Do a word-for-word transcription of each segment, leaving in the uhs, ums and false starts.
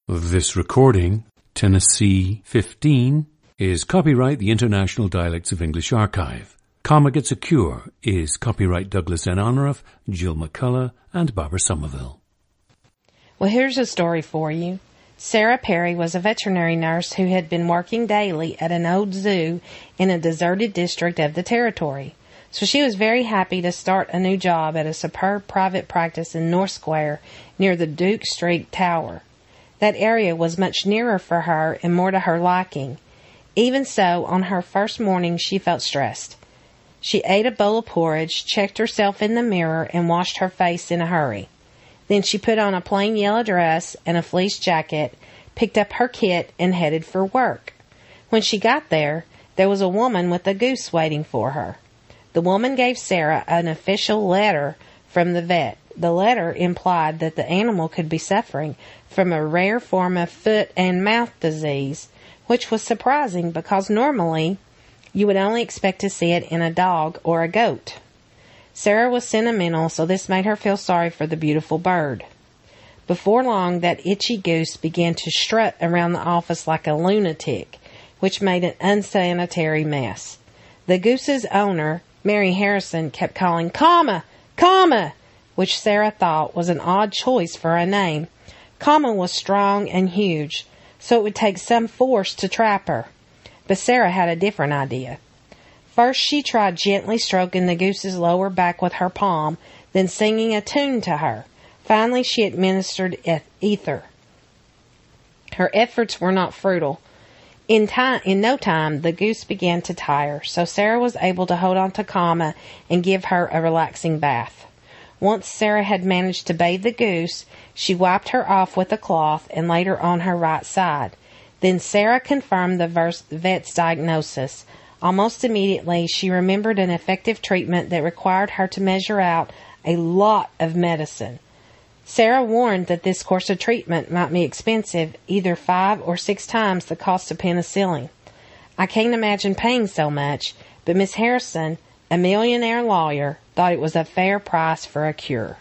This recording, Tennessee fifteen, is copyright the International Dialects of English Archive. Karma Gets a Cure is copyright Douglas N. Onruff, Jill McCullough, and Barbara Somerville. Well, here's a story for you. Sarah Perry was a veterinary nurse who had been working daily at an old zoo in a deserted district of the territory. So she was very happy to start a new job at a superb private practice in North Square near the Duke Street Tower. That area was much nearer for her and more to her liking. Even so, on her first morning she felt stressed. She ate a bowl of porridge, checked herself in the mirror, and washed her face in a hurry. Then she put on a plain yellow dress and a fleece jacket, picked up her kit, and headed for work. When she got there, there was a woman with a goose waiting for her. The woman gave Sarah an official letter from the vet. The letter implied that the animal could be suffering from a rare form of foot and mouth disease, which was surprising because normally you would only expect to see it in a dog or a goat. Sarah was sentimental, so this made her feel sorry for the beautiful bird. Before long, that itchy goose began to strut around the office like a lunatic, which made an unsanitary mess. The goose's owner, Mary Harrison, kept calling, "Comma! Comma!" which Sarah thought was an odd choice for a name. Comma was strong and huge, so it would take some force to trap her. But Sarah had a different idea. First she tried gently stroking the goose's lower back with her palm, then singing a tune to her. Finally she administered ether. Her efforts were not fruitful. In time, in no time, the goose began to tire, so Sarah was able to hold on to Comma and give her a relaxing bath. Once Sarah had managed to bathe the goose, she wiped her off with a cloth and laid her on her right side. Then Sarah confirmed the vet's diagnosis. Almost immediately, she remembered an effective treatment that required her to measure out a lot of medicine. Sarah warned that this course of treatment might be expensive, either five or six times the cost of penicillin. I can't imagine paying so much, but Miss Harrison, a millionaire lawyer, thought it was a fair price for a cure.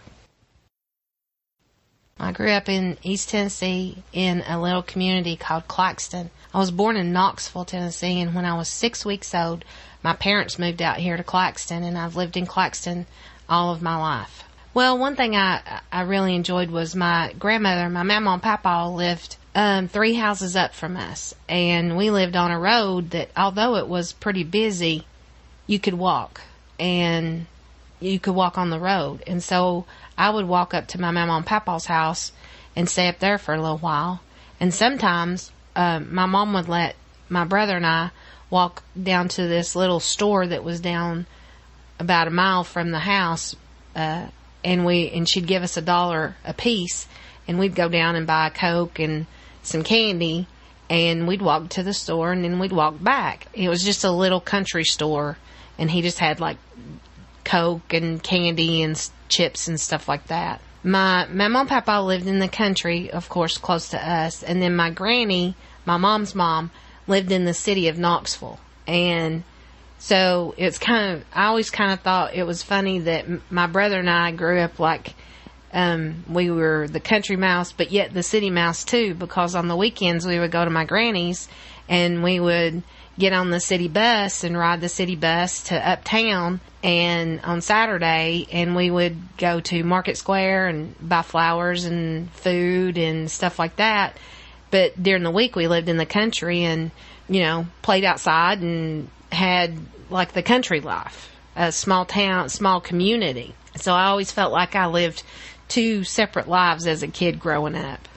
I grew up in East Tennessee in a little community called Claxton. I was born in Knoxville, Tennessee, and when I was six weeks old, my parents moved out here to Claxton, and I've lived in Claxton all of my life. Well, one thing I I really enjoyed was my grandmother, my mama and papa lived um, three houses up from us, and we lived on a road that, although it was pretty busy, you could walk, and you could walk on the road. And so I would walk up to my mama and papa's house and stay up there for a little while. And sometimes um, my mom would let my brother and I walk down to this little store that was down about a mile from the house, uh, and we and she'd give us a dollar a piece, and we'd go down and buy a Coke and some candy, and we'd walk to the store, and then we'd walk back. It was just a little country store, and he just had like Coke and candy and chips and stuff like that. My, my mom and papa lived in the country, of course, close to us. And then my granny, my mom's mom, lived in the city of Knoxville. And so it's kind of, I always kind of thought it was funny that m- my brother and I grew up like, um, we were the country mouse, but yet the city mouse too, because on the weekends we would go to my granny's and we would get on the city bus and ride the city bus to uptown and on Saturday, and we would go to Market Square and buy flowers and food and stuff like that. But during the week we lived in the country and, you know, played outside and had like the country life, a small town, small community. So I always felt like I lived two separate lives as a kid growing up.